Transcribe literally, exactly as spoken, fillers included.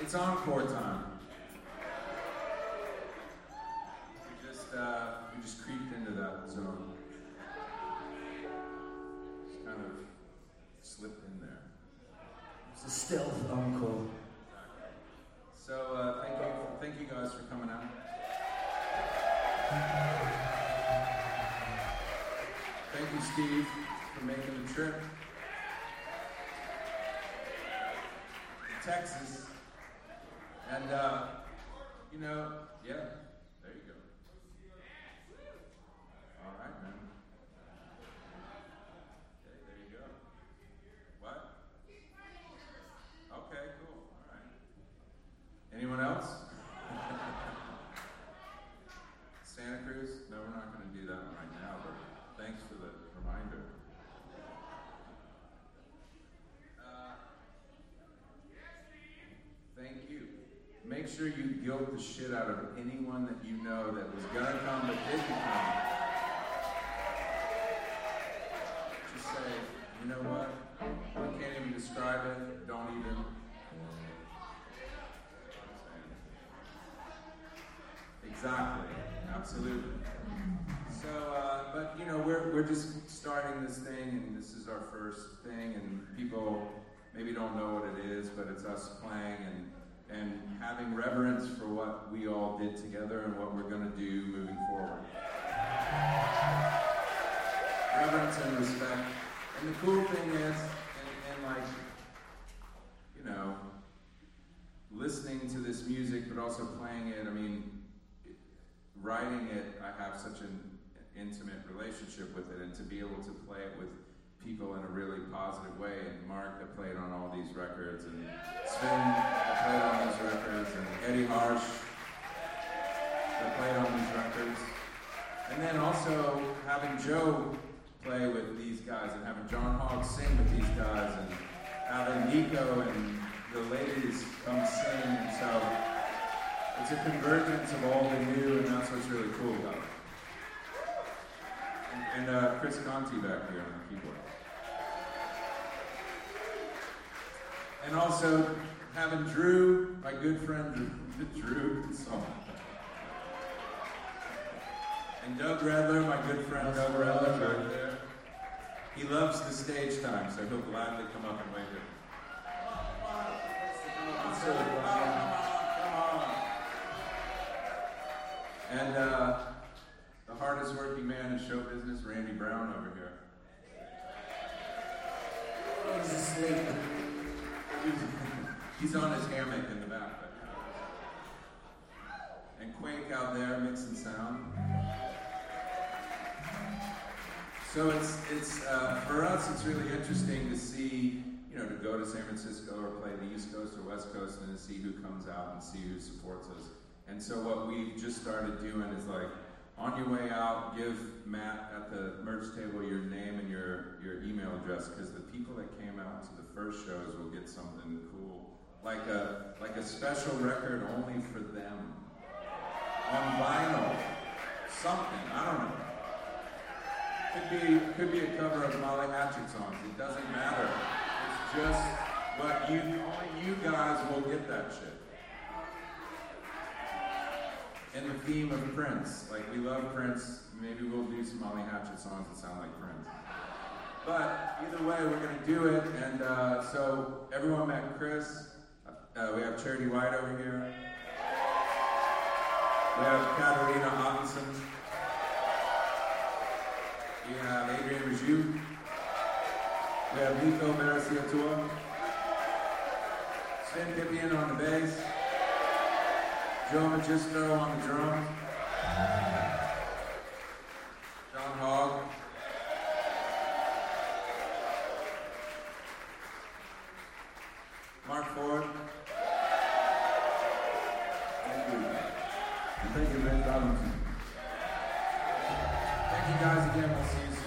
It's encore time. We just, uh, we just creeped into that zone. Just kind of slipped in there. It's a stealth encore. So uh, thank you, thank you guys for coming out. Thank you, Steve, for making the trip to Texas. And, uh, you know, yeah, there you go. All right, man. Okay, there you go. What? Okay, cool. All right. Anyone else? Santa Cruz? No, we're not going to do that one right now, but thanks for the reminder. Uh, thank you. Make sure you guilt the shit out of anyone that you know that was going to come but didn't come. Just say, you know what? I can't even describe it. Don't even. Exactly. Absolutely. So, uh, but you know, we're we're just starting this thing, and this is our first thing, and people maybe don't know what it is, but it's us playing and and having reverence for what we all did together and what we're going to do moving forward. Reverence and respect. And the cool thing is, and, and like, you know, listening to this music, but also playing it, I mean, writing it, I have such an intimate relationship with it, and to be able to play it with people in a really positive way, and Mark that played on all these records, and Sven that played on these records, and Eddie Harsh that played on these records, and then also having Joe play with these guys, and having John Hogg sing with these guys, and having Nico and the ladies come sing, and so it's a convergence of all the new, and that's what's really cool about it. And, and uh, Chris Conti back here on the keyboard. And also having Drew, my good friend Drew, Drew so. And Doug Redler, my good friend Doug Redler back there. He loves the stage time, so he'll gladly come up and wave it. Come on, come on. And uh, the hardest working man in show business, Randy Brown over here. He's asleep. He's on his hammock in the back. And Quake out there mixing sound. So it's it's uh, for us, it's really interesting to see, you know, to go to San Francisco or play the East Coast or West Coast and to see who comes out and see who supports us. And so what we've just started doing is like, on your way out, give Matt at the merch table your name and your, your email address, because the people that came out to the first shows will get something cool. Like a like a special record only for them. On vinyl. Something, I don't know. Could be could be a cover of Molly Hatchet songs. It doesn't matter. It's just what you only you guys will get that shit. And the theme of Prince. Like, we love Prince. Maybe we'll do some Molly Hatchet songs that sound like Prince. But either way, we're going to do it. And uh, so everyone met Chris. Uh, we have Charity White over here. We have Katarina Ottensen. We have Adrian Raju. We have Nico Barasiatua. Sven Pippian on the bass. Joe Magistro on the drums. John Hogg. Mark Ford. Thank you. And thank you, Vince Robinson. Thank you guys again. We'll see you soon.